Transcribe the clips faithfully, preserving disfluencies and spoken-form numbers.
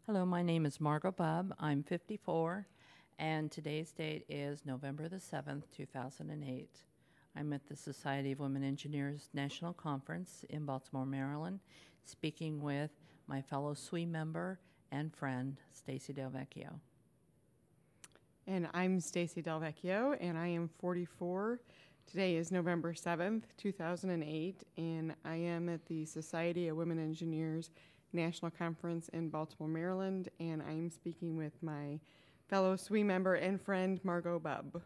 Hello, my name is Margot Bubb. I'm fifty-four, and today's date is November the seventh, two thousand eight. I'm at the Society of Women Engineers National Conference in Baltimore, Maryland, speaking with my fellow S W E member and friend, Stacy Del Vecchio. And I'm Stacy Del Vecchio, and I am forty-four. Today is November seventh, two thousand eight, and I am at the Society of Women Engineers National Conference in Baltimore, Maryland, and I am speaking with my fellow S W E member and friend, Margot Bubb.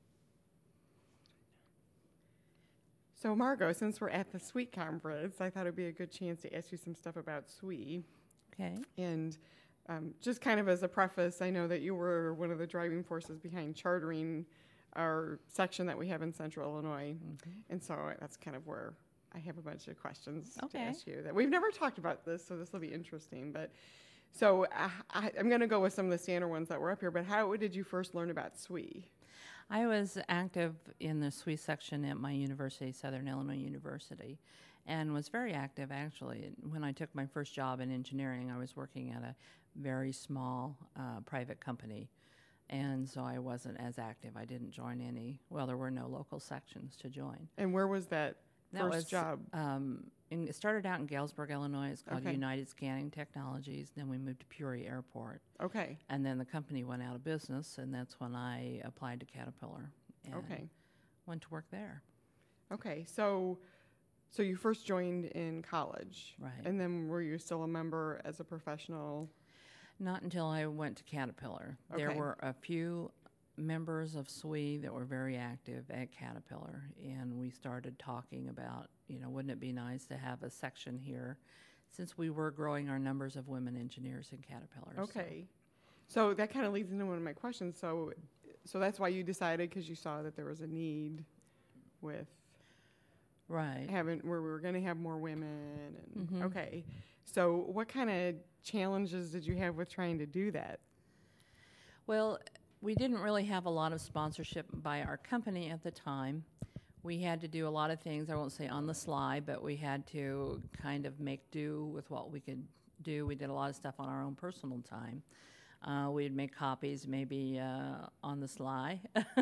So, Margot, since we're at the S W E conference, I thought it would be a good chance to ask you some stuff about S W E. Okay. And um, just kind of as a preface, I know that you were one of the driving forces behind chartering our section that we have in Central Illinois. Mm-hmm. And so that's kind of where I have a bunch of questions okay. to ask you that we've never talked about this, so this will be interesting. But so uh, I, I'm going to go with some of the standard ones that were up here. But how did you first learn about S W E? I was active in the S W E section at my university, Southern Illinois University, and was very active actually. When I took my first job in engineering, I was working at a very small uh, private company, and so I wasn't as active. I didn't join any. Well, there were no local sections to join. And where was that? That First was, job. Um, in, it started out in Galesburg, Illinois. It's called Okay. United Scanning Technologies. Then we moved to Peoria Airport. Okay. And then the company went out of business, and that's when I applied to Caterpillar and Okay. went to work there. Okay. So, so you first joined in college, Right. And then were you still a member as a professional? Not until I went to Caterpillar. Okay. There were a few members of S W E that were very active at Caterpillar, and we started talking about, you know, wouldn't it be nice to have a section here, since we were growing our numbers of women engineers in Caterpillar. Okay. So, so that kind of leads into one of my questions. So, so that's why you decided, because you saw that there was a need with right having where we were going to have more women. And mm-hmm. Okay. So, what kind of challenges did you have with trying to do that? Well, we didn't really have a lot of sponsorship by our company at the time. We had to do a lot of things, I won't say on the sly, but we had to kind of make do with what we could do. We did a lot of stuff on our own personal time. Uh, we'd make copies maybe uh, on the sly.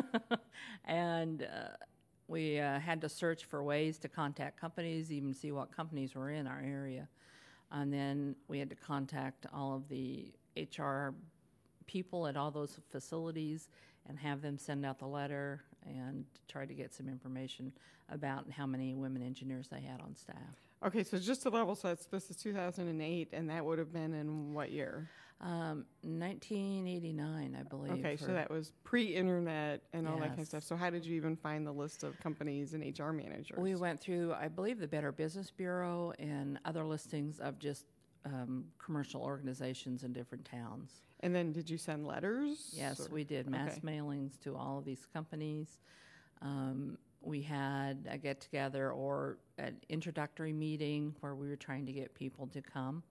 and uh, we uh, had to search for ways to contact companies, even see what companies were in our area. And then we had to contact all of the H R people at all those facilities and have them send out the letter and try to get some information about how many women engineers they had on staff. Okay, so just to level set, this is two thousand eight, and that would have been in what year? Um, nineteen eighty-nine, I believe. Okay, so that was pre-internet and all that kind of Yes. stuff. So how did you even find the list of companies and H R managers? We went through, I believe, the Better Business Bureau and other listings of just um, commercial organizations in different towns. And then did you send letters? Yes, or- we did mass okay. mailings to all of these companies. Um, we had a get-together or an introductory meeting where we were trying to get people to come.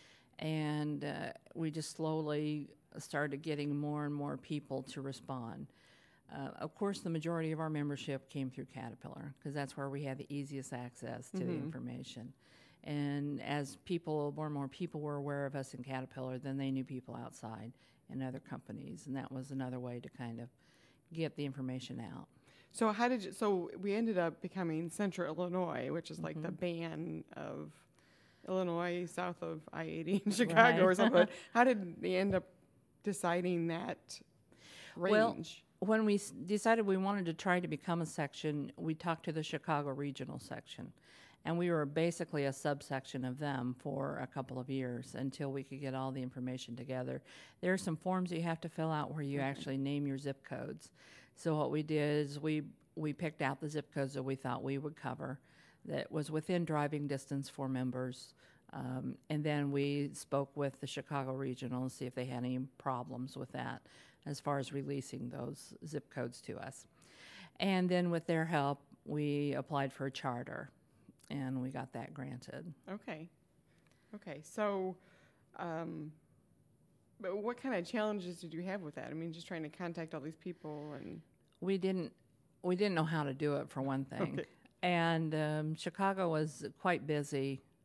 And uh, we just slowly started getting more and more people to respond. Uh, of course, the majority of our membership came through Caterpillar because that's where we had the easiest access to Mhm. the information. And as people, more and more people were aware of us in Caterpillar, then they knew people outside in other companies, and that was another way to kind of get the information out. So how did you, so we ended up becoming Central Illinois, which is like Mhm. the band of Illinois south of I eighty in Chicago or Right. something. How did they end up deciding that Well, range? When we s- decided we wanted to try to become a section, we talked to the Chicago Regional Section. And we were basically a subsection of them for a couple of years until we could get all the information together. There are some forms you have to fill out where you Okay. actually name your zip codes. So what we did is we, we picked out the zip codes that we thought we would cover that was within driving distance for members. Um, and then we spoke with the Chicago Regional to see if they had any problems with that as far as releasing those zip codes to us. And then with their help, we applied for a charter, and we got that granted. Okay. Okay. So, um, but what kind of challenges did you have with that? I mean, just trying to contact all these people and. We didn't we didn't know how to do it, for one thing. Okay. And um, Chicago was quite busy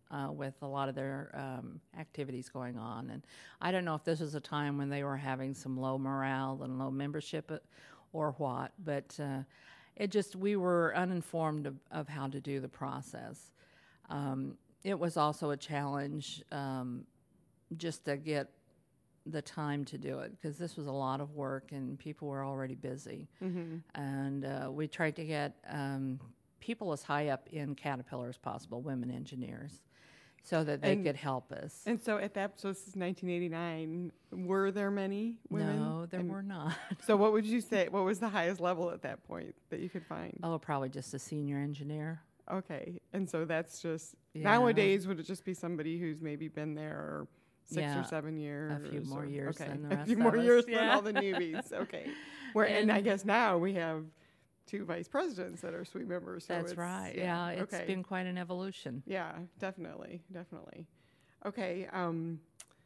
uh, with a lot of their um, activities going on. And I don't know if this was a time when they were having some low morale and low membership uh, or what, but uh, it just, we were uninformed of, of how to do the process. Um, it was also a challenge um, just to get the time to do it, because this was a lot of work and people were already busy. Mm-hmm. And uh, we tried to get um, people as high up in Caterpillar as possible, women engineers, so that they And- could help us. And so at that, so this is nineteen eighty-nine. Were there many women? No, there And were not. So what would you say? What was the highest level at that point that you could find? Oh, probably just a senior engineer. Okay, and so that's just Yeah. nowadays. Would it just be somebody who's maybe been there six Yeah, or seven years? few more or- years okay. than the a rest few of more us, years than yeah. all the newbies. Okay, where and, And- I guess now we have two vice presidents that are S W E members. So That's it's, right. Yeah, it's okay. been quite an evolution. Yeah, definitely, definitely. Okay. Um,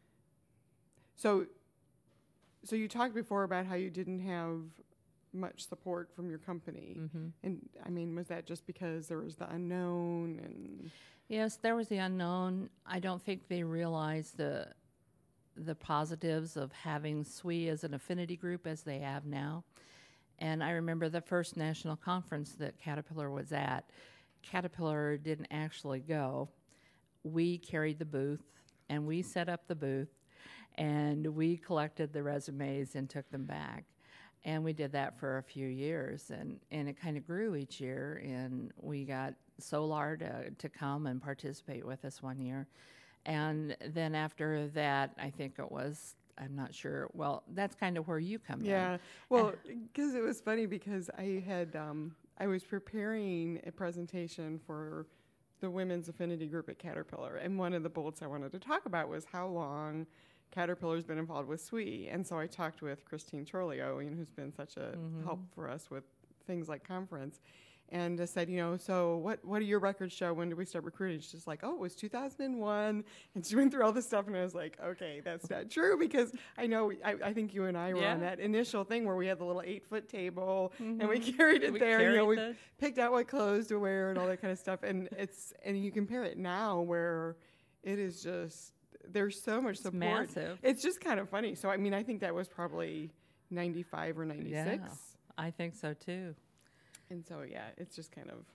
so, so you talked before about how you didn't have much support from your company, hmm and I mean, was that just because there was the unknown and? Yes, there was the unknown. I don't think they realized the the positives of having S W E as an affinity group as they have now. And I remember the first national conference that Caterpillar was at. Caterpillar didn't actually go. We carried the booth, and we set up the booth, and we collected the resumes and took them back. And we did that for a few years, and, and it kind of grew each year, and we got Solar to, to come and participate with us one year. And then after that, I think it was, I'm not sure, well, that's kind of where you come Yeah, in. well, because it was funny because I had um, I was preparing a presentation for the women's affinity group at Caterpillar, and one of the bullets I wanted to talk about was how long Caterpillar's been involved with S W E. And so I talked with Christine Chorlio, you know, who's been such a Mhm. help for us with things like conference. And I said, you know, so what, what do your records show? When did we start recruiting? She's just like, oh, it was two thousand one. And she went through all this stuff. And I was like, okay, that's not true. Because I know, I, I think you and I were Yeah. on that initial thing where we had the little eight foot table and we Mhm. carried it We there. You know, we carried the- picked out what clothes to wear and all that kind of stuff. And it's, and you compare it now where it is just, there's so much It's support. massive. It's just kind of funny. So, I mean, I think that was probably ninety-five or ninety-six. Yeah. I think so too. And so, yeah, it's just kind of,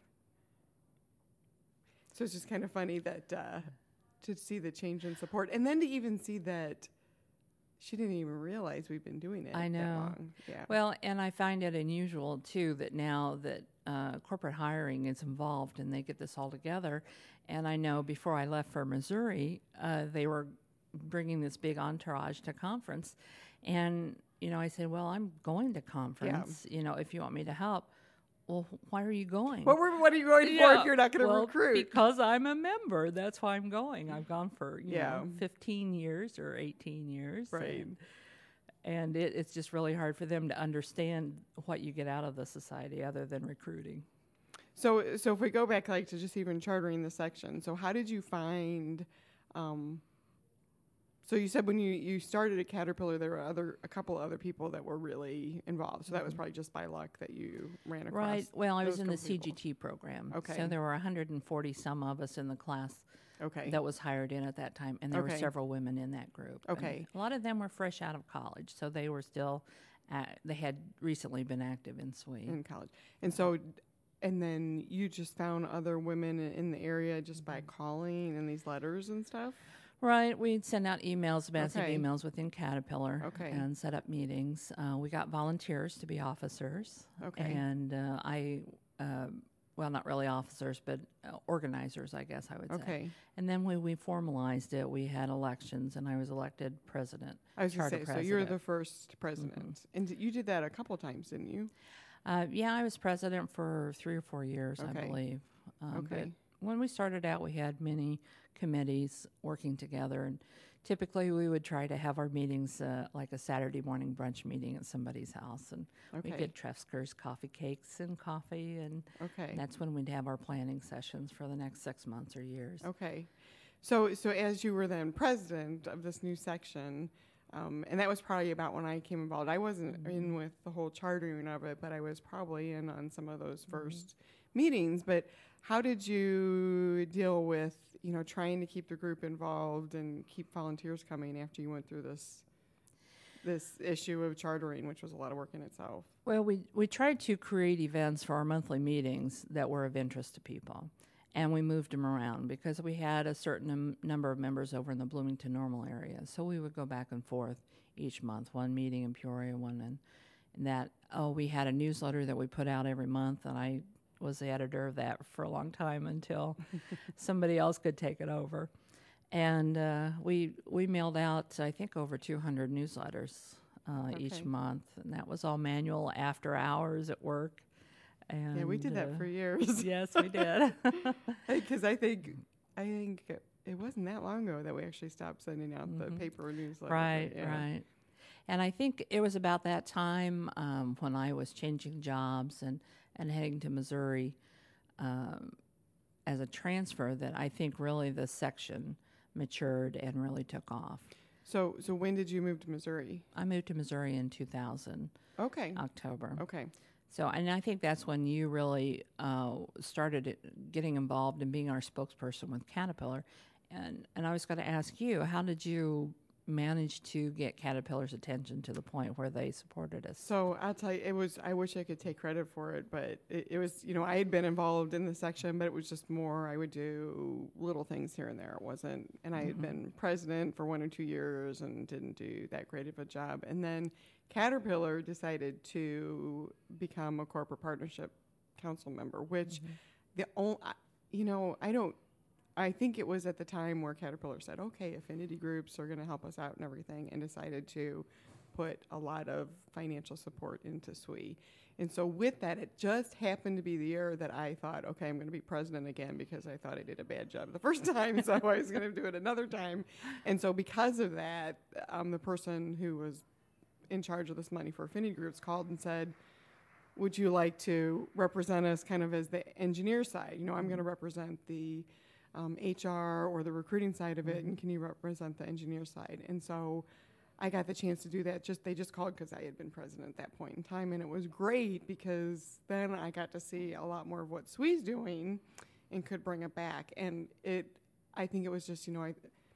so it's just kind of funny that, uh, to see the change in support. And then to even see that she didn't even realize we've been doing it I that know. long. Yeah. Well, and I find it unusual too that now that uh, corporate hiring is involved and they get this all together. And I know before I left for Missouri, uh, they were bringing this big entourage to conference. And, you know, I said, well, I'm going to conference, you know, if you want me to help. Well, why are you going? What, were, what are you going for Yeah, if you're not going to well, recruit? Because I'm a member. That's why I'm going. I've gone for, you Yeah. know, fifteen years or eighteen years. Right. And, and it, it's just really hard for them to understand what you get out of the society other than recruiting. So, so if we go back like to just even chartering the section, so how did you find? Um, so you said when you, you started at Caterpillar, there were other a couple other people that were really involved. So that was probably just by luck that you ran across. Right. Well, I was those in the couple people. C G T program. Okay. So there were one hundred forty some of us in the class Okay. that was hired in at that time, and there Okay. were several women in that group. And Okay. a lot of them were fresh out of college, so they were still, uh, they had recently been active in S W E. in college, and so, and then you just found other women in, in the area just by calling and these letters and stuff. Right. We'd send out emails, massive Okay. emails within Caterpillar, Okay. and set up meetings. Uh, we got volunteers to be officers, Okay. and uh, I, uh, well, not really officers, but uh, organizers, I guess I would say. Okay. And then when we formalized it, we had elections, and I was elected president. I was going to charter say, so you're the president. first president, and d- you did that a couple times, didn't you? Uh, yeah, I was president for three or four years, I Okay. believe. Um, Okay. But when we started out, we had many committees working together, and typically we would try to have our meetings uh, like a Saturday morning brunch meeting at somebody's house, and Okay. we get Trefskers coffee cakes and coffee, and Okay. that's when we'd have our planning sessions for the next six months or years. Okay. So, so as you were then president of this new section, um, and that was probably about when I came involved. I wasn't Mm-hmm. in with the whole chartering of it, but I was probably in on some of those Mm-hmm. first meetings. But how did you deal with, you know, trying to keep the group involved and keep volunteers coming after you went through this this issue of chartering, which was a lot of work in itself? Well, we, we tried to create events for our monthly meetings that were of interest to people. And we moved them around because we had a certain num- number of members over in the Bloomington Normal area. So we would go back and forth each month, one meeting in Peoria, one in, in that. Oh, we had a newsletter that we put out every month, and I was the editor of that for a long time until somebody else could take it over. And uh, we we mailed out, I think, over two hundred newsletters uh, Okay. each month, and that was all manual after hours at work. And Yeah, we did that uh, for years. yes, we did. Because I think I think it, it wasn't that long ago that we actually stopped sending out the Mhm. paper newsletter. Right, yeah. right. And I think it was about that time um, when I was changing jobs and, and heading to Missouri um, as a transfer that I think really the section matured and really took off. So so when did you move to Missouri? I moved to Missouri in two thousand, Okay. October. Okay. So, and I think that's when you really uh, started it- getting involved in being our spokesperson with Caterpillar. And, and I was going to ask you, how did you manage to get Caterpillar's attention to the point where they supported us? So I'll tell you, it was, I wish I could take credit for it, but it, it was, you know, I had been involved in the section, but it was just more, I would do little things here and there. It wasn't, and I had Mhm. been president for one or two years and didn't do that great of a job. And then Caterpillar decided to become a corporate partnership council member, which Mhm. the only, you know, I don't, I think it was at the time where Caterpillar said, okay, affinity groups are going to help us out and everything, and decided to put a lot of financial support into S W E. And so with that, it just happened to be the year that I thought, okay, I'm going to be president again because I thought I did a bad job the first time, so I was going to do it another time. And so because of that, um, the person who was in charge of this money for affinity groups called and said, would you like to represent us kind of as the engineer side? You know, I'm going to represent the um, H R or the recruiting side of it, and can you represent the engineer side? And so I got the chance to do that. Just they just called because I had been president at that point in time, and it was great because then I got to see a lot more of what S W E's doing, and could bring it back. And it, I think it was just, you know, I,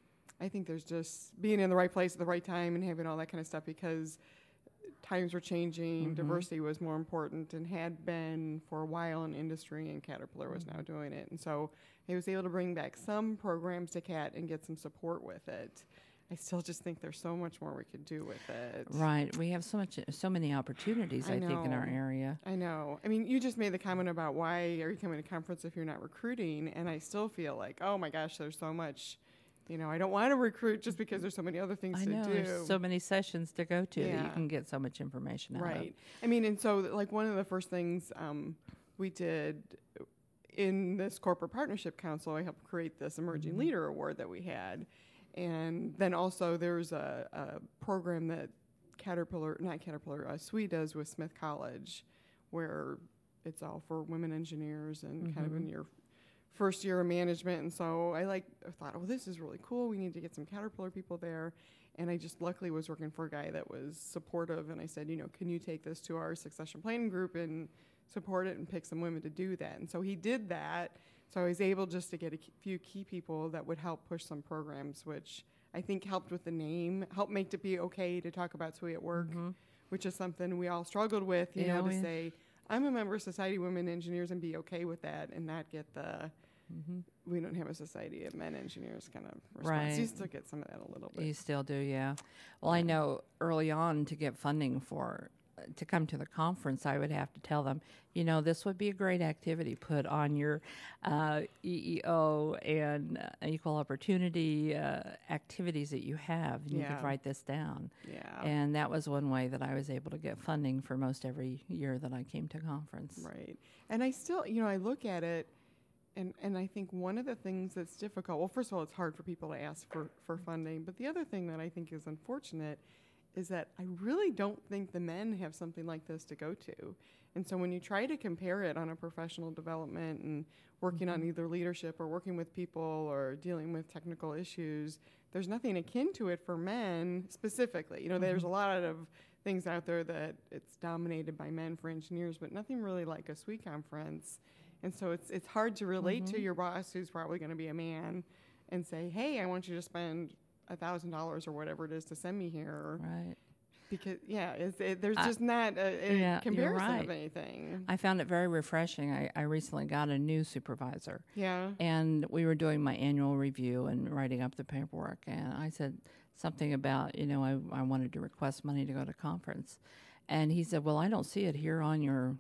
I think there's just being in the right place at the right time and having all that kind of stuff because times were changing, Mhm. diversity was more important and had been for a while in industry, and Caterpillar was now doing it. And so I was able to bring back some programs to CAT and get some support with it. I still just think there's so much more we could do with it. Right. We have so much, so many opportunities, I I, think, in our know. area. I know. I mean, you just made the comment about why are you coming to conference if you're not recruiting, and I still feel like, oh my gosh, there's so much. You know, I don't want to recruit just because there's so many other things I to know, do. there's so many sessions to go to that Yeah. you can get so much information out of. Right. I mean, and so like one of the first things um, we did in this corporate partnership council, I helped create this emerging Mhm. leader award that we had, and then also there's a, a program that Caterpillar, not Caterpillar, uh, S W E does with Smith College, where it's all for women engineers and kind of in Mhm. your first year of management. And so I like I thought, oh, this is really cool. We need to get some Caterpillar people there. And I just luckily was working for a guy that was supportive. And I said, you know, can you take this to our succession planning group and support it and pick some women to do that? And so he did that. So I was able just to get a k- few key people that would help push some programs, which I think helped with the name, helped make it be okay to talk about S W E at work, Mhm. which is something we all struggled with, you Yeah, know, to we- say, I'm a member of Society of Women Engineers and be okay with that and not get the, Mhm. we don't have a Society of Men Engineers kind of response. Right. You still get some of that a little bit. You still do, yeah. Well, I Yeah. know early on to get funding for to come to the conference, I would have to tell them, you know, this would be a great activity. Put on your uh, E E O and uh, equal opportunity uh, activities that you have, and you Yeah. could write this down. Yeah. And that was one way that I was able to get funding for most every year that I came to conference. Right. And I still, you know, I look at it and, and I think one of the things that's difficult, well, first of all, it's hard for people to ask for, for funding. But the other thing that I think is unfortunate is that I really don't think the men have something like this to go to. And so when you try to compare it on a professional development and working on either leadership or working with people or dealing with technical issues, there's nothing akin to it for men specifically. You know, there's a lot of things out there that it's dominated by men for engineers, but nothing really like a S W E conference. And so it's it's hard to relate mm-hmm. to your boss, who's probably going to be a man, and say, hey, I want you to spend a thousand dollars or whatever it is to send me here. Right. Because, yeah, it's, it, there's I, just not a, a yeah, comparison right. of anything. I found it very refreshing. I, I recently got a new supervisor. Yeah. And we were doing my annual review and writing up the paperwork. And I said something about, you know, I, I wanted to request money to go to conference. And he said, well, I don't see it here on your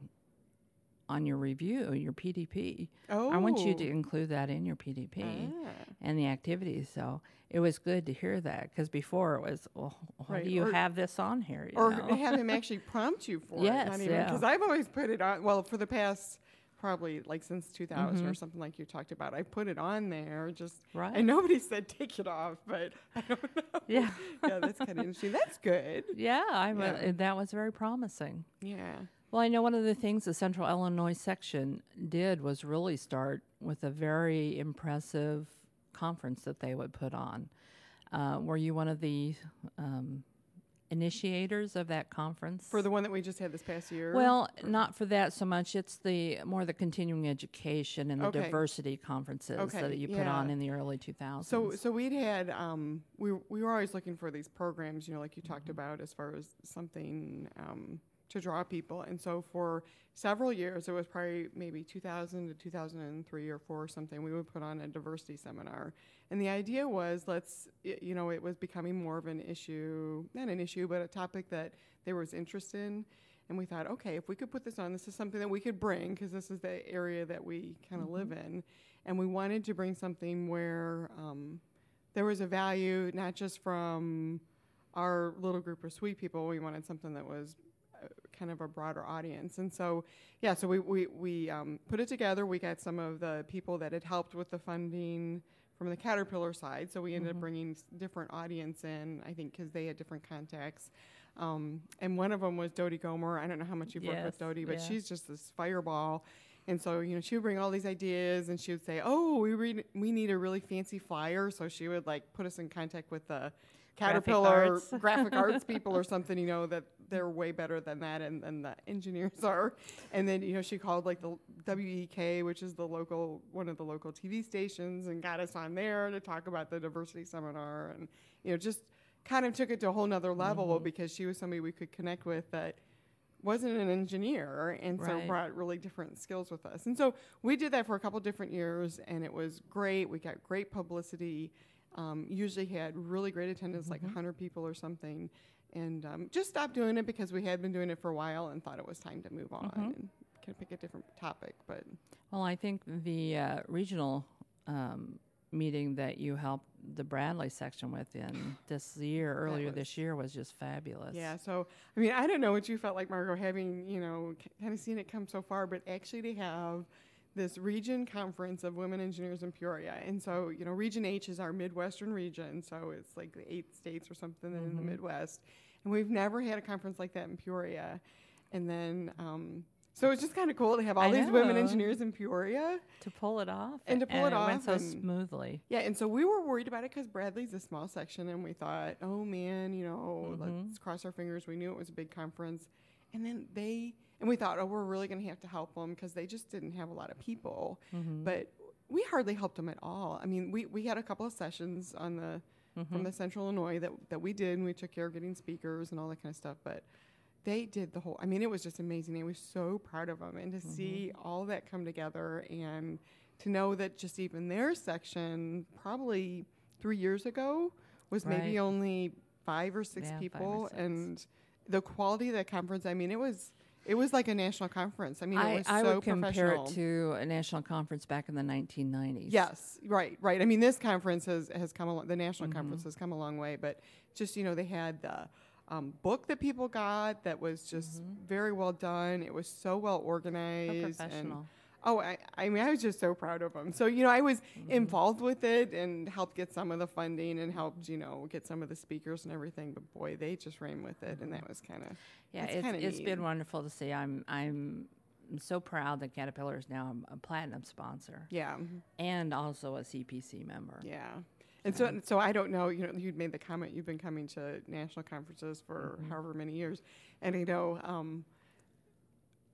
on your review, your P D P. Oh. I want you to include that in your P D P ah. and the activities. So it was good to hear that, because before it was, well, why right. do you or, have this on here? You or know? have him actually prompt you for yes, it. Not even, yeah. Because I've always put it on, well, for the past probably like since two thousand mm-hmm. or something like you talked about, I put it on there just, right. and nobody said take it off, but I don't know. Yeah. Yeah, that's kind of interesting. That's good. Yeah, I Yeah. uh, that was very promising. Yeah. Well, I know one of the things the Central Illinois section did was really start with a very impressive conference that they would put on. Uh, were you one of the um, initiators of that conference? For the one that we just had this past year? Well, not for that so much. It's the more the continuing education and the Okay. diversity conferences Okay, that you put yeah. on in the early two thousands. So, so we'd had, um, we, we were always looking for these programs, you know, like you talked Mm-hmm. about, as far as something um, to draw people. And so for several years, it was probably maybe two thousand to two thousand three or four or something, we would put on a diversity seminar. And the idea was, let's, y- you know, it was becoming more of an issue, not an issue, but a topic that there was interest in. And we thought, okay, if we could put this on, this is something that we could bring, because this is the area that we kind of Mm-hmm. live in. And we wanted to bring something where um, there was a value, not just from our little group of sweet people. We wanted something that was uh, kind of a broader audience. And so, yeah, so we, we, we um, put it together. We got some of the people that had helped with the funding from the Caterpillar side. So we ended Mm-hmm. up bringing s- different audience in, I think, because they had different contacts. Um, and one of them was Dodie Gomer. I don't know how much you've worked with Yes, Dodie, but yeah. she's just this fireball. And so, you know, she would bring all these ideas, and she would say, oh, we re- we need a really fancy flyer. So she would, like, put us in contact with the Graphic Caterpillar arts. graphic arts people or something, you know, that they're way better than that, and, and the engineers are. And then, you know, she called, like, the W E K, which is the local, one of the local T V stations, and got us on there to talk about the diversity seminar. And, you know, just kind of took it to a whole nother level Mm-hmm. because she was somebody we could connect with that wasn't an engineer, and so Right. brought really different skills with us. And so we did that for a couple different years, and it was great. We got great publicity. Um, usually had really great attendance, like one hundred people or something. And um, just stopped doing it because we had been doing it for a while and thought it was time to move on Mhm. and kind of pick a different topic. But Well, I think the uh, regional um, meeting that you helped the Bradley section with in this year, earlier was- this year, was just fabulous. yeah, so I mean, I don't know what you felt like, Margot, having, you know, kind of seen it come so far, but actually to have this region conference of women engineers in Peoria. And so, you know, Region H is our Midwestern region, so it's like the eight states or something in the Mhm. Midwest. And we've never had a conference like that in Peoria. And then, um, so it's just kind of cool to have all I these women know. engineers in Peoria. To pull it off. And to pull it it went off so and- smoothly. Yeah, and so we were worried about it because Bradley's a small section, and we thought, oh man, you know, Mhm. let's cross our fingers. We knew it was a big conference. And then they, and we thought, oh, we're really going to have to help them because they just didn't have a lot of people. Mhm. But we hardly helped them at all. I mean, we, we had a couple of sessions on the from Mhm. the Central Illinois that, that we did, and we took care of getting speakers and all that kind of stuff. But they did the whole, I mean, it was just amazing. I was so proud of them. And to see all that come together, and to know that just even their section, probably three years ago, was maybe Right. only five or six Yeah, five or people. six. And the quality of that conference, I mean, it was it was like a national conference. I mean, it I, was I so would compare professional. it to a national conference back in the nineteen nineties. Yes, right, right. I mean, this conference has, has come a lo- the national Mhm. conference has come a long way, but just, you know, they had the um, book that people got that was just Mhm. very well done. It was so well So organized. And professional. oh, I, I mean, I was just so proud of them. So, you know, I was Mm-hmm. involved with it and helped get some of the funding and helped, you know, get some of the speakers and everything. But boy, they just ran with it, and that was kind of Yeah, That's it's, kinda it's neat. been wonderful to see. I'm I'm so proud that Caterpillar is now a platinum sponsor yeah. and also a C P C member. Yeah. And so, so I don't know, you know, you'd made the comment, you've been coming to national conferences for Mhm. however many years. And I know, um,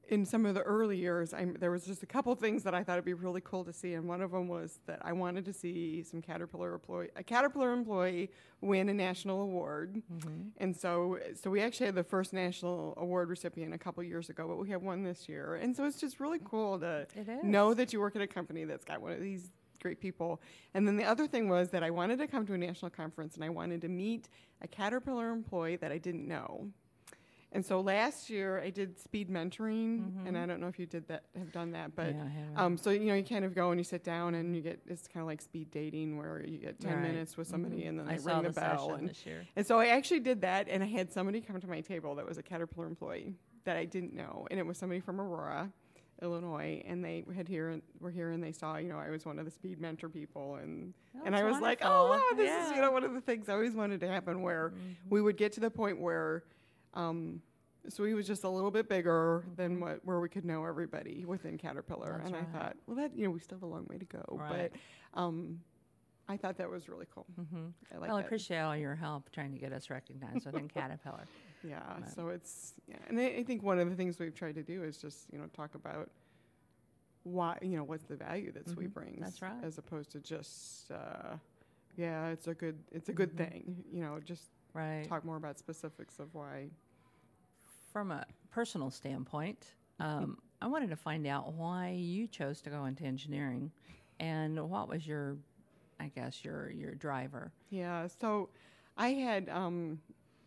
in some of the early years, I'm, there was just a couple things that I thought it'd be really cool to see, and one of them was that I wanted to see some Caterpillar employee, a Caterpillar employee win a national award. Mm-hmm. And so, so we actually had the first national award recipient a couple years ago, but we have one this year. And so it's just really cool to It is. know that you work at a company that's got one of these great people. And then the other thing was that I wanted to come to a national conference, and I wanted to meet a Caterpillar employee that I didn't know. And so last year I did speed mentoring, Mhm. and I don't know if you did that, have done that, but Yeah, I haven't. um, so you know you kind of go and you sit down and you get, it's kind of like speed dating where you get ten Right. minutes with somebody Mhm. and then I they saw ring the, the bell. session And, this year. and so I actually did that, and I had somebody come to my table that was a Caterpillar employee that I didn't know, and it was somebody from Aurora, Illinois, and they had here and were here and they saw, you know, I was one of the speed mentor people, and Oh, and that's I was like, oh wonderful. wow, this is, you Yeah. know, one of the things I always wanted to happen, where Mhm. we would get to the point where um, so he was just a little bit bigger than Mhm. what where we could know everybody within Caterpillar. That's and right. I thought, well, that, you know, we still have a long way to go. Right. But um, I thought that was really cool. Mhm. I like Well, I that. appreciate all your help trying to get us recognized within Caterpillar. Yeah. Right. So it's, yeah. And I, I think one of the things we've tried to do is just, you know, talk about why, you know, what's the value that Sweet Mhm. brings. That's right. As opposed to just, uh, yeah, it's a good, it's a good Mhm. thing. You know, just Right. talk more about specifics of why. From a personal standpoint, um, I wanted to find out why you chose to go into engineering, and what was your, I guess, your your driver. Yeah, so I had um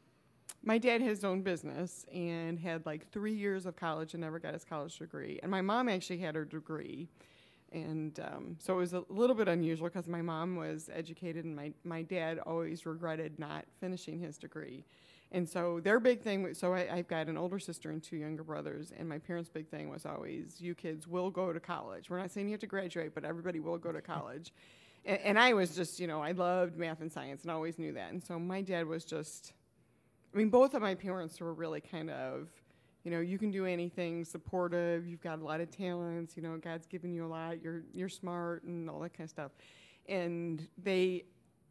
my dad had his own business and had like three years of college and never got his college degree. And my mom actually had her degree. And um, so it was a little bit unusual because my mom was educated and my, my dad always regretted not finishing his degree. And so their big thing, was- so I, I've got an older sister and two younger brothers, and my parents' big thing was always, you kids will go to college. We're not saying you have to graduate, but everybody will go to college. And, and I was just, you know, I loved math and science and always knew that. And so my dad was just, I mean, both of my parents were really kind of, you know, you can do anything, supportive, you've got a lot of talents, you know, God's given you a lot, you're you're smart and all that kind of stuff. And they,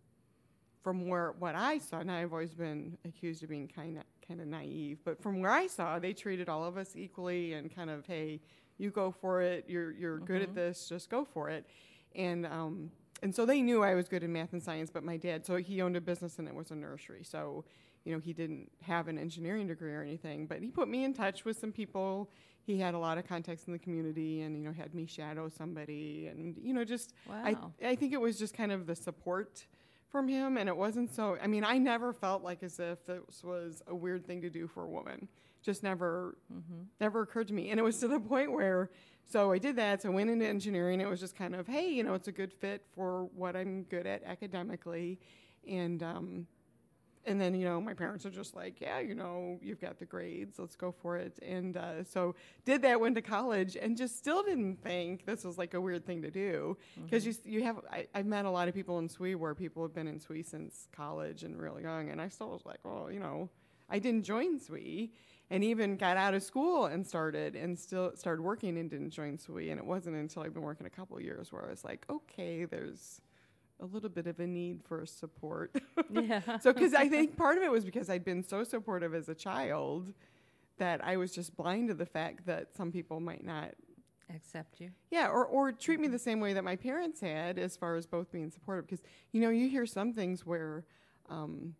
from where what I saw, and I've always been accused of being kind of kind of naive, but from where I saw, they treated all of us equally and kind of, hey, you go for it, you're you're good at Mhm. this, just go for it. And um and so they knew I was good in math and science, but my dad, so he owned a business and it was a nursery. So, you know, he didn't have an engineering degree or anything, but he put me in touch with some people. He had a lot of contacts in the community and, you know, had me shadow somebody and, you know, just, I, Wow. I think it was just kind of the support from him. And it wasn't so, I mean, I never felt like as if this was a weird thing to do for a woman. Just never, Mm-hmm. never occurred to me. And it was to the point where, so I did that. So I went into engineering. It was just kind of, hey, you know, it's a good fit for what I'm good at academically. And, um, and then, you know, my parents are just like, yeah, you know, you've got the grades, let's go for it. And uh, so did that, went to college, and just still didn't think this was like a weird thing to do. Because you, s- you have, I, I've met a lot of people in S W E where people have been in S W E since college and really young. And I still was like, well, you know, I didn't join S W E and even got out of school and started and still started working and didn't join S W E. And it wasn't until I've been working a couple of years where I was like, okay, there's a little bit of a need for support. Yeah. So, because I think part of it was because I'd been so supportive as a child that I was just blind to the fact that some people might not, Accept you. yeah, or, or treat me the same way that my parents had as far as both being supportive. Because, you know, you hear some things where um,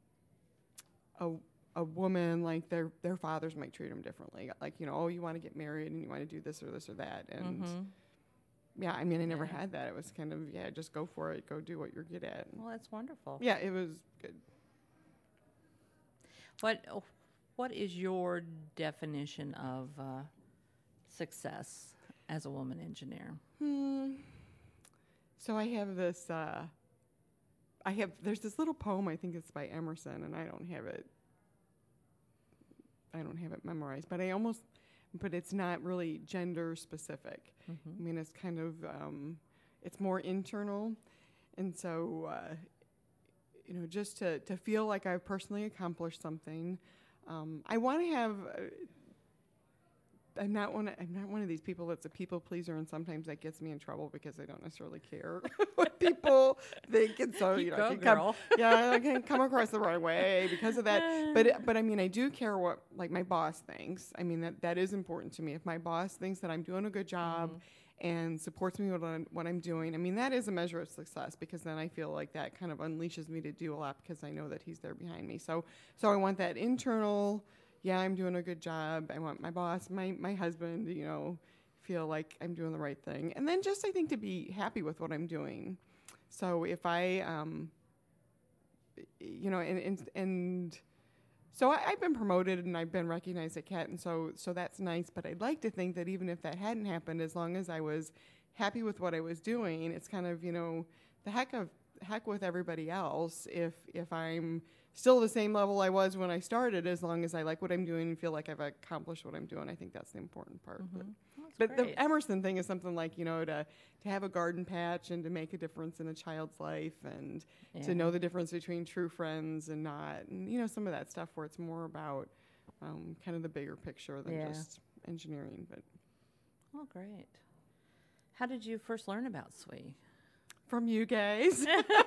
a, a woman, like their, their fathers might treat them differently. Like, you know, oh, you want to get married and you want to do this or this or that. And Mhm. yeah, I mean, I never Yeah. had that. It was kind of, yeah, just go for it, go do what you're good at. Well, that's wonderful. Yeah, it was good. What What is your definition of uh, success as a woman engineer? Hmm. So I have this. Uh, I have. There's this little poem. I think it's by Emerson, and I don't have it. I don't have it memorized, but I almost. But it's not really gender specific. Mm-hmm. I mean, it's kind of. Um, it's more internal, and so. Uh, you know, just to to feel like I've personally accomplished something. Um, I want to have. Uh, I'm not one. Of, I'm not one of these people that's a people pleaser, and sometimes that gets me in trouble because I don't necessarily care what people think, and so You you know, go, I can come, girl. yeah, I can come across the right way because of that. But but I mean, I do care what like my boss thinks. I mean that that is important to me. If my boss thinks that I'm doing a good job. Mm-hmm. And supports me with what I'm, what I'm doing. I mean, that is a measure of success because then I feel like that kind of unleashes me to do a lot because I know that he's there behind me. So, so I want that internal, yeah, I'm doing a good job. I want my boss, my, my husband, you know, feel like I'm doing the right thing. And then just, I think, to be happy with what I'm doing. So if I, um, you know, and, and, and So I, I've been promoted and I've been recognized at C A T, and so so that's nice. But I'd like to think that even if that hadn't happened, as long as I was happy with what I was doing, it's kind of, you know, the heck of heck with everybody else. If if I'm still the same level I was when I started, as long as I like what I'm doing and feel like I've accomplished what I'm doing, I think that's the important part. Mm-hmm. But, Well, but the Emerson thing is something like, you know, to to have a garden patch and to make a difference in a child's life and yeah. to know the difference between true friends and not, and you know, some of that stuff where it's more about um, kind of the bigger picture than yeah. just engineering. But oh, great! How did you first learn about S W E? From you guys.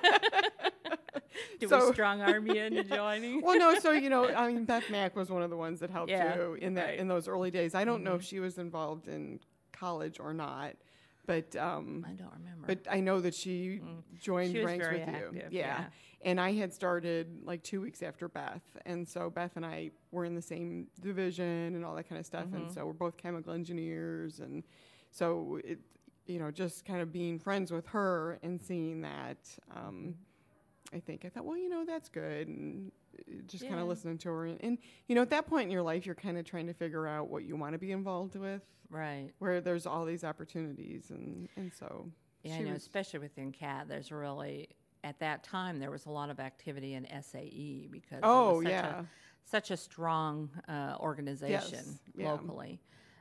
Did so, we strong arm you into joining? Well, no. So you know, I mean, Beth Mack was one of the ones that helped yeah, you in that right. in those early days. I don't mm-hmm. know if she was involved in college or not. But um, I don't remember. But I know that she mm. joined she was ranks very with active, you. Yeah. yeah. And I had started like two weeks after Beth. And so Beth and I were in the same division and all that kind of stuff. Mm-hmm. And so we're both chemical engineers. And so, it, you know, just kind of being friends with her and seeing that, um, I think I thought, well, you know, that's good. And just yeah. kind of listening to her. And, and, you know, at that point in your life, you're kind of trying to figure out what you want to be involved with. Right. Where there's all these opportunities. And, and so. Yeah, I know, especially within C A T, there's really, at that time, there was a lot of activity in S A E because oh, it was such, yeah. a, such a strong uh, organization yes. yeah. locally.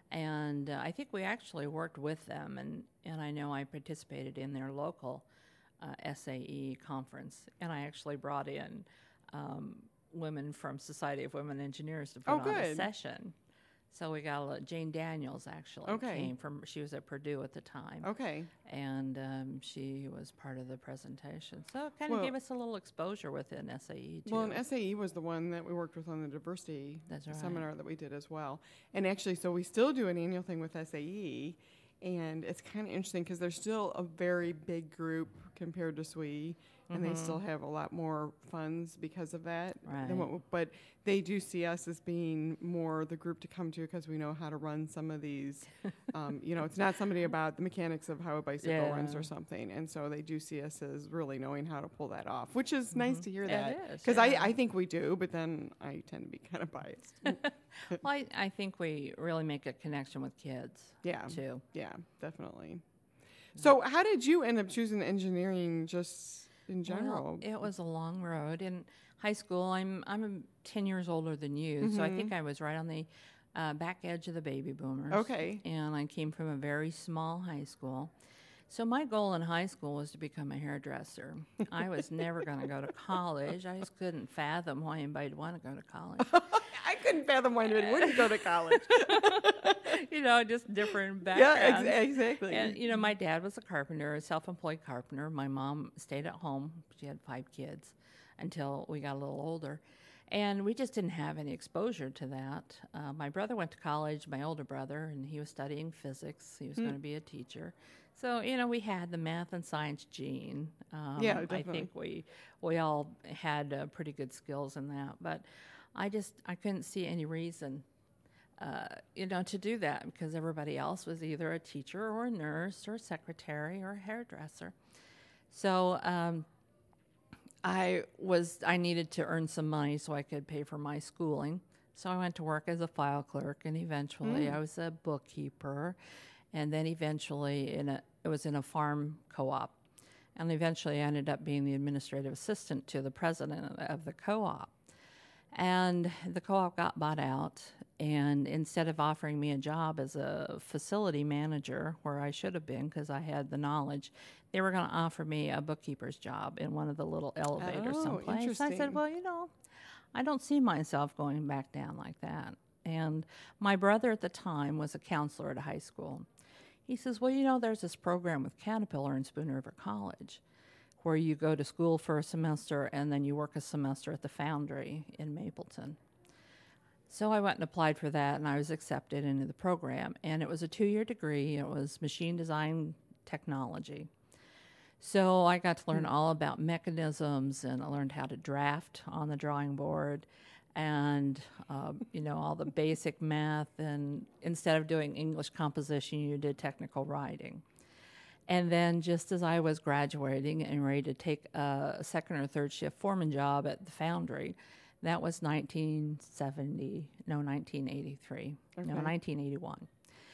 And uh, I think we actually worked with them, and, and I know I participated in their local uh, S A E conference, and I actually brought in um, women from Society of Women Engineers to put oh, on good. a session. So we got a, Jane Daniels actually okay. came from, she was at Purdue at the time. Okay. And um, she was part of the presentation. So it kind of well, gave us a little exposure within S A E too. Well, and S A E was the one that we worked with on the diversity That's right. seminar that we did as well. And actually, so we still do an annual thing with S A E. And it's kind of interesting because they're still a very big group compared to S W E. And mm-hmm. they still have a lot more funds because of that. Right. Than what, but they do see us as being more the group to come to because we know how to run some of these. um, you know, it's not somebody about the mechanics of how a bicycle yeah. runs or something. And so they do see us as really knowing how to pull that off, which is mm-hmm. nice to hear yeah, that. Because yeah. I, I think we do, but then I tend to be kind of biased. well, I, I think we really make a connection with kids yeah. too. Yeah, definitely. Yeah. So how did you end up choosing engineering just in general? Well, it was a long road. In high school, I'm I'm ten years older than you, mm-hmm. so I think I was right on the uh, back edge of the baby boomers. Okay. And I came from a very small high school. So my goal in high school was to become a hairdresser. I was never going to go to college. I just couldn't fathom why anybody'd want to go to college. I couldn't fathom why anybody wouldn't go to college. You know, just different backgrounds. Yeah, ex- exactly. And, you know, my dad was a carpenter, a self-employed carpenter. My mom stayed at home. She had five kids until we got a little older. And we just didn't have any exposure to that. Uh, my brother went to college, my older brother, and he was studying physics. He was mm. going to be a teacher. So, you know, we had the math and science gene. Um, yeah, definitely. I think we we all had uh, pretty good skills in that. But I just, I couldn't see any reason, uh, you know, to do that because everybody else was either a teacher or a nurse or a secretary or a hairdresser. So um, I was, I needed to earn some money so I could pay for my schooling. So I went to work as a file clerk, and eventually mm. I was a bookkeeper. And then eventually in a, it was in a farm co-op. And eventually I ended up being the administrative assistant to the president of the co-op. And the co-op got bought out. And instead of offering me a job as a facility manager, where I should have been because I had the knowledge, they were going to offer me a bookkeeper's job in one of the little elevators oh, someplace. Interesting. I said, well, you know, I don't see myself going back down like that. And my brother at the time was a counselor at a high school. He says, well, you know, there's this program with Caterpillar in Spoon River College where you go to school for a semester and then you work a semester at the foundry in Mapleton. So I went and applied for that, and I was accepted into the program. And it was a two-year degree. It was machine design technology. So I got to learn all about mechanisms, and I learned how to draft on the drawing board, and uh, you know, all the basic math. And instead of doing English composition, you did technical writing. And then just as I was graduating and ready to take a second or third shift foreman job at the foundry, that was nineteen seventy, no, nineteen eighty-three, okay. no, nineteen eighty-one.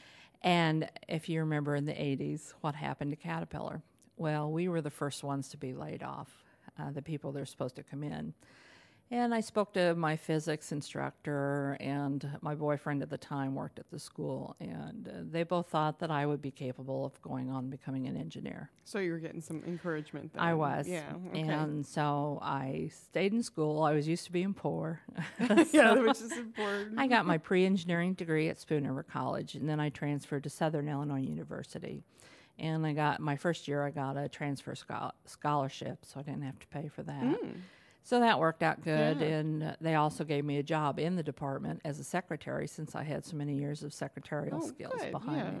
And if you remember in the eighties, what happened to Caterpillar? Well, we were the first ones to be laid off, uh, the people that are supposed to come in. And I spoke to my physics instructor, and my boyfriend at the time worked at the school, and uh, they both thought that I would be capable of going on and becoming an engineer. So you were getting some encouragement then. I was. Yeah. Okay. And so I stayed in school. I was used to being poor. Yeah, which is important. I got my pre-engineering degree at Spoon River College, and then I transferred to Southern Illinois University. And I got, my first year, I got a transfer schol- scholarship, so I didn't have to pay for that. Mm. So that worked out good, Yeah. and uh, they also gave me a job in the department as a secretary since I had so many years of secretarial Oh, skills good, behind yeah. me.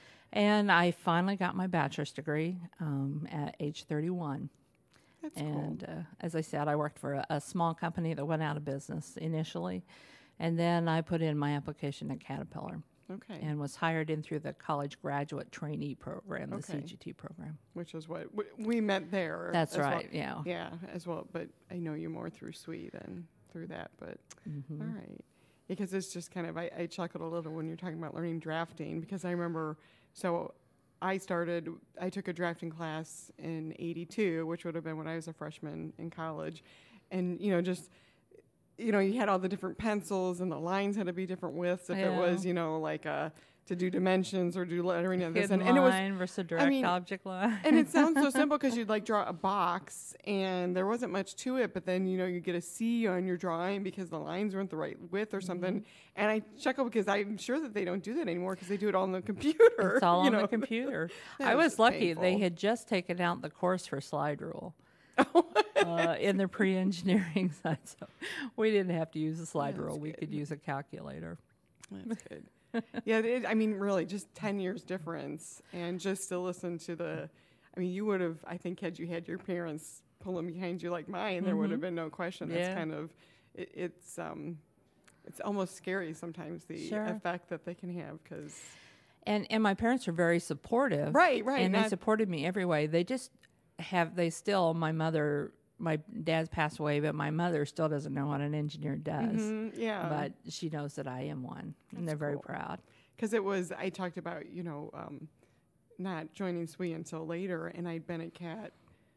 And I finally got my bachelor's degree um, at age thirty-one. That's And cool. uh, as I said, I worked for a, a small company that went out of business initially, and then I put in my application at Caterpillar. Okay. And was hired in through the college graduate trainee program, the Okay. C G T program. Which is what w- we met there. That's as well. right, yeah. Yeah, as well. But I know you more through SWE than through that. But Mm-hmm. all right. Because it's just kind of, I, I chuckled a little when you're talking about learning drafting, because I remember, so I started, I took a drafting class in eighty-two, which would have been when I was a freshman in college. And, you know, just, you know, you had all the different pencils and the lines had to be different widths if Yeah. it was, you know, like a, to do dimensions or do lettering and this. Hidden And, and it was, line versus direct mean, object line. and it sounds so simple because you'd like draw a box and there wasn't much to it, but then, you know, you get a C on your drawing because the lines weren't the right width or something. Mm-hmm. And I chuckle because I'm sure that they don't do that anymore because they do it all on the computer. It's all you on know? the computer. That I was was just lucky. They painful. had just taken out the course for slide rule Oh. uh, in the pre-engineering side. So we didn't have to use the slide That's rule. We good. could use a calculator. That's good. Yeah, it, I mean, really, just ten years difference. And just to listen to the, I mean, you would have, I think, had you had your parents pulling behind you like mine, there would have been no question. That's Yeah. kind of, it, it's, um, it's almost scary sometimes the Sure. effect that they can have because. And and my parents were very supportive. Right, right, And they not- supported me every way. They just have, they still, my mother, my dad's passed away, but my mother still doesn't know what an engineer does. Mhm, yeah. But she knows that I am one, and That's they're very cool. proud. Because it was, I talked about, you know, um, not joining SWE until later, and I'd been at CAT,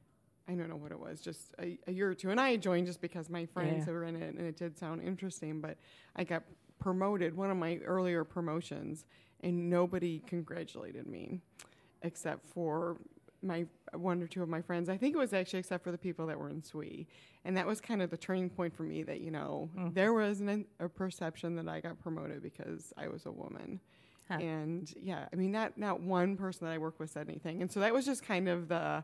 I don't know what it was, just a, a year or two. And I had joined just because my friends Yeah. were in it, and it did sound interesting, but I got promoted, one of my earlier promotions, and nobody congratulated me except for my one or two of my friends. I think it was actually except for the people that were in SWE. And that was kind of the turning point for me that, you know, Mm. there was an, a perception that I got promoted because I was a woman. Huh. And yeah, I mean, not, not one person that I worked with said anything. And so that was just kind of the,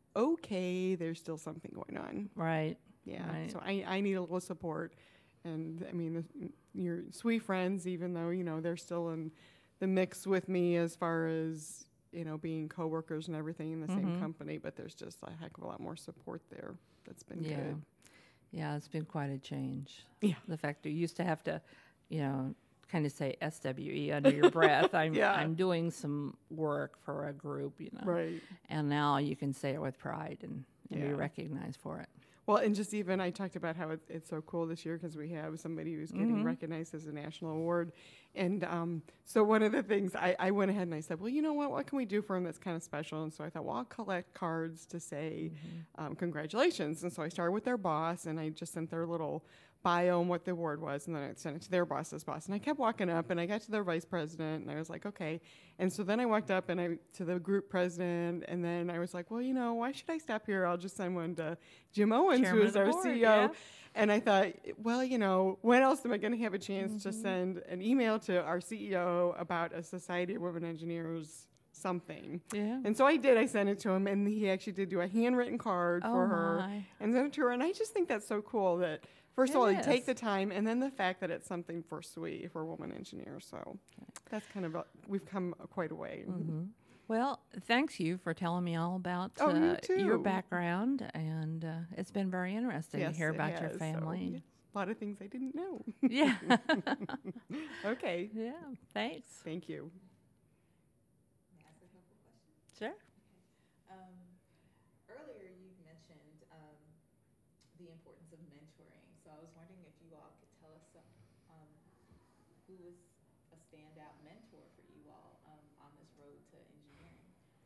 okay, there's still something going on. Right. Yeah. Right. So I, I need a little support. And I mean, the, your SWE friends, even though, you know, they're still in the mix with me as far as, you know, being coworkers and everything in the same Mhm. company, but there's just a heck of a lot more support there. That's been Yeah. good. Yeah, it's been quite a change. Yeah. The fact that you used to have to, you know, kind of say S W E under your breath. I'm Yeah. I'm doing some work for a group, you know. Right. And now you can say it with pride and, and be Yeah. recognized for it. Well, and just even I talked about how it, it's so cool this year because we have somebody who's getting Mhm. recognized as a national award. And um, so one of the things I, I went ahead and I said, well, you know what? What can we do for him that's kind of special? And so I thought, well, I'll collect cards to say um, congratulations. And so I started with their boss and I just sent their little bio and what the award was, and then I'd send it to their boss's boss. And I kept walking up, and I got to their vice president, and I was like, okay. And so then I walked up and I to the group president, and then I was like, well, you know, why should I stop here? I'll just send one to Jim Owens, Chairman who is of the our board, C E O. yeah. And I thought, well, you know, when else am I going to have a chance Mm-hmm. to send an email to our C E O about a Society of Women Engineers something? Yeah. And so I did. I sent it to him, and he actually did do a handwritten card Oh, for her my. and sent it to her. And I just think that's so cool that, first It of all, you is. take the time, and then the fact that it's something for S W E, for women engineers. So that's kind of, a, we've come a, quite a way. Mm-hmm. Well, thanks you for telling me all about Oh, you uh, your too. background, and uh, it's been very interesting Yes, to hear it about your has. So, family. yes, a lot of things I didn't know. Yeah. Okay. Yeah. Thanks. Thank you. May I ask a couple questions? Sure. Um, earlier you mentioned um, the importance of mentoring. So I was wondering if you all could tell us some, um, who was a standout mentor for you all um, on this road to engineering.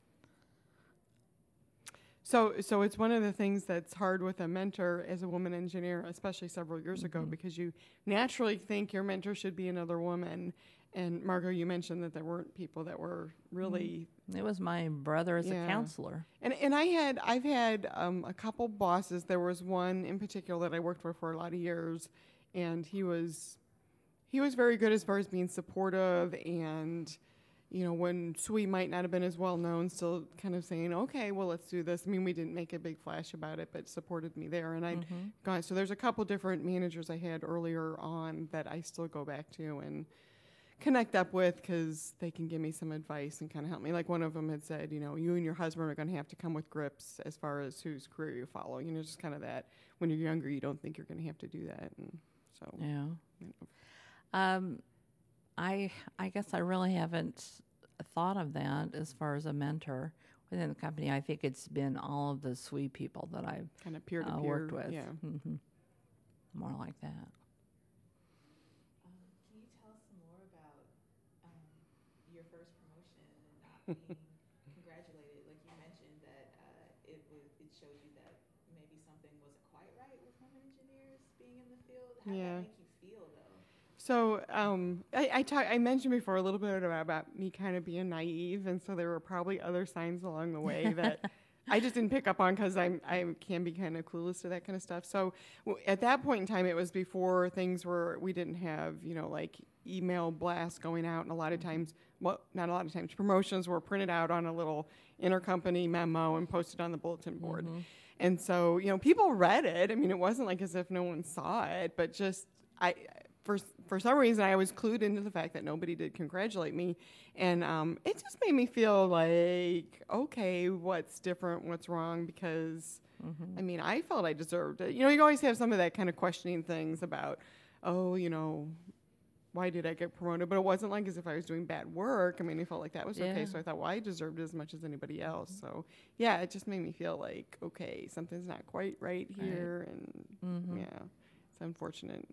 So, so it's one of the things that's hard with a mentor as a woman engineer, especially several years ago, Mhm. because you naturally think your mentor should be another woman. And Margot, you mentioned that there weren't people that were really, It was my brother as Yeah. a counselor. and and I had I've had um, a couple bosses. There was one in particular that I worked with for a lot of years, and he was he was very good as far as being supportive, and you know, when S W E might not have been as well known, still kind of saying, okay, well, let's do this. I mean, we didn't make a big flash about it, but supported me there. And I'd Mhm. gone, so there's a couple different managers I had earlier on that I still go back to and connect up with because they can give me some advice and kind of help me. Like one of them had said, you know, you and your husband are going to have to come with grips as far as whose career you follow. You know, just kind of that. When you're younger, you don't think you're going to have to do that. And so, Yeah. you know. Um, I I guess I really haven't thought of that as far as a mentor within the company. I think it's been all of the S W E people that I've kind of peer to uh, peer. worked with. Yeah. hmm More like that. Um, can you tell us some more about um, your first promotion and not being congratulated? Like you mentioned that uh, it was it showed you that maybe something wasn't quite right with women engineers being in the field. How Yeah. did that make you feel though? So um, I I, talk, I mentioned before a little bit about, about me kind of being naive, and so there were probably other signs along the way that I just didn't pick up on because I I can be kind of clueless to that kind of stuff. So w- at that point in time, it was before things were we didn't have you know like email blasts going out, and a lot of times, well, not a lot of times, promotions were printed out on a little intercompany memo and posted on the bulletin board. Mhm. And so, you know, people read it. I mean, it wasn't like as if no one saw it, but just I, for for some reason, I was clued into the fact that nobody did congratulate me, and um, it just made me feel like, okay, what's different? What's wrong? Because Mhm. I mean, I felt I deserved it. You know, you always have some of that kind of questioning things about, oh, you know, why did I get promoted? But it wasn't like as if I was doing bad work. I mean, I felt like that was okay. Yeah. So I thought, well, I deserved it as much as anybody else. So yeah, it just made me feel like, okay, something's not quite right here. And Mhm. yeah, it's unfortunate.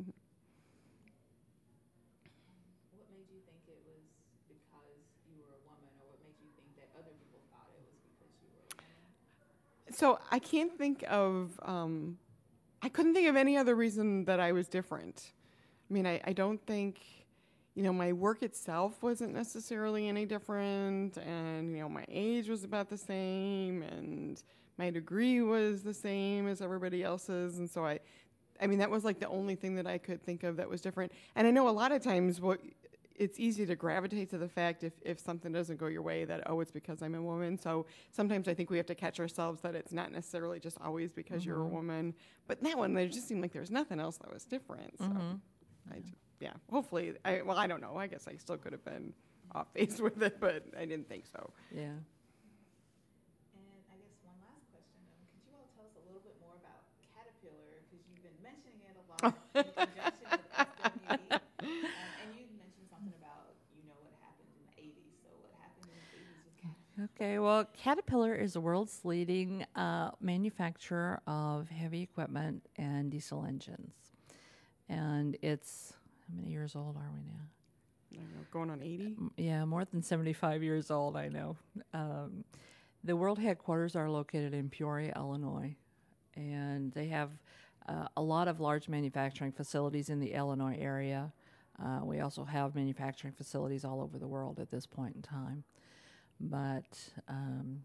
What made you think it was because you were a woman, or what made you think that other people thought it was because you were a woman? So I can't think of, um, I couldn't think of any other reason that I was different. I mean, I, I don't think, you know, my work itself wasn't necessarily any different, and, you know, my age was about the same, and my degree was the same as everybody else's, and so I, I mean, that was like the only thing that I could think of that was different. And I know a lot of times what, it's easy to gravitate to the fact if, if something doesn't go your way that, oh, it's because I'm a woman. So sometimes I think we have to catch ourselves that it's not necessarily just always because you're a Mhm. woman. But in that one, there just seemed like there was nothing else that was different. So Mhm. I, j- yeah, hopefully, I, well, I don't know. I guess I still could have been off base with it, but I didn't think so. Yeah. And I guess one last question, um, could you all tell us a little bit more about Caterpillar, because you've been mentioning it a lot in conjunction with S W E, um, and you mentioned something about, you know, what happened in the eighties, so what happened in the eighties with Caterpillar? Okay, well, Caterpillar is the world's leading uh, manufacturer of heavy equipment and diesel engines. And it's, how many years old are we now? I don't know, going on eighty? M- Yeah, more than seventy-five years old, I know. Um, the world headquarters are located in Peoria, Illinois. And they have uh, a lot of large manufacturing facilities in the Illinois area. Uh, we also have manufacturing facilities all over the world at this point in time. But um,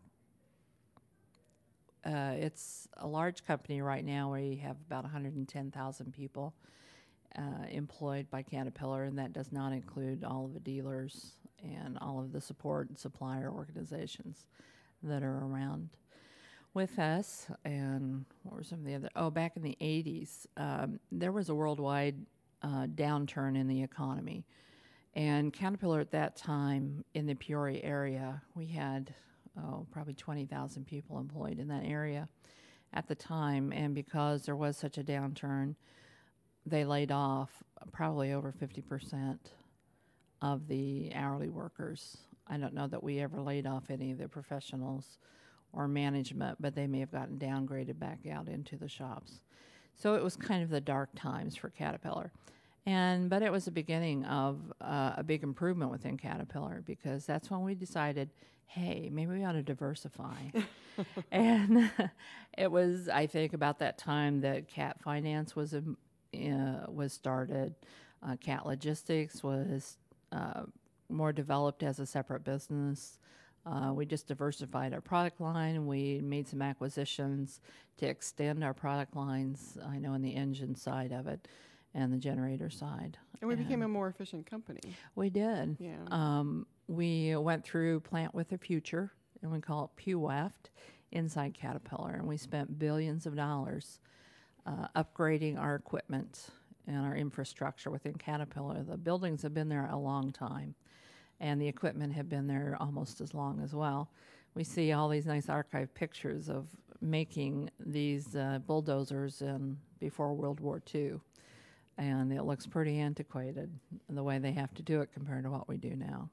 uh, it's a large company right now. We have about one hundred ten thousand people uh, employed by Caterpillar, and that does not include all of the dealers and all of the support and supplier organizations that are around with us. And what were some of the other? Oh, back in the eighties, um, there was a worldwide uh, downturn in the economy. And Caterpillar at that time in the Peoria area, we had, oh, probably twenty thousand people employed in that area at the time. And because there was such a downturn, they laid off probably over fifty percent of the hourly workers. I don't know that we ever laid off any of the professionals or management, but they may have gotten downgraded back out into the shops. So it was kind of the dark times for Caterpillar. And but it was the beginning of uh, a big improvement within Caterpillar, because that's when we decided, hey, maybe we ought to diversify. And it was, I think, about that time that Cat Finance was um, uh, was started. Uh, Cat Logistics was uh, more developed as a separate business. Uh, we just diversified our product line. We made some acquisitions to extend our product lines, I know, on the engine side of it and the generator side. And we became a more efficient company. We did. Yeah. Um, we went through Plant with a Future, and we call it P W E F T, inside Caterpillar, and we spent billions of dollars uh, upgrading our equipment and our infrastructure within Caterpillar. The buildings have been there a long time, and the equipment had been there almost as long as well. We see all these nice archive pictures of making these uh, bulldozers in before World War Two. And it looks pretty antiquated, the way they have to do it compared to what we do now.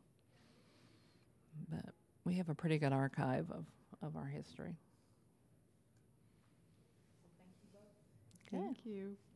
But we have a pretty good archive of, of our history. Thank you.